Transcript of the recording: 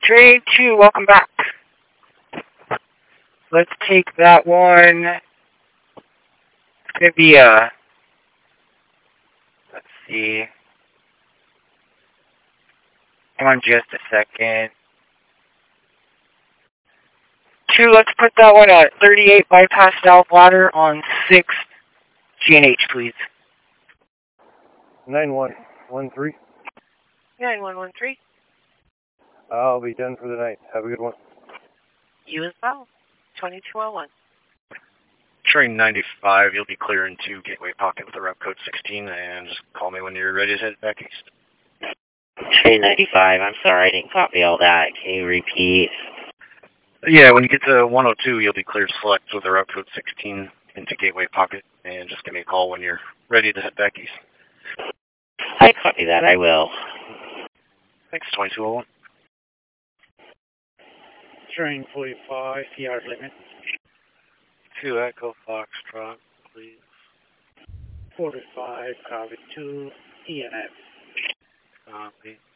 Train 2, welcome back. Let's take that one. It's going to be let's see. Come on just a second. 2, let's put that one at 38 bypass valve ladder on 6 GNH, please. 9113. 9113. I'll be done for the night. Have a good one. You as well. 2201. Train 95, you'll be clearing to Gateway Pocket with a route code 16, and just call me when you're ready to head back east. Train 95, I'm sorry, I didn't copy all that. Can you repeat? Yeah, when you get to 102, you'll be cleared select with a route code 16 into Gateway Pocket, and just give me a call when you're ready to head back east. I copy that, I will. Thanks, 2201. Train 45, yard limit. 2 Echo Foxtrot, please. 45, copy 2, ENF. Copy.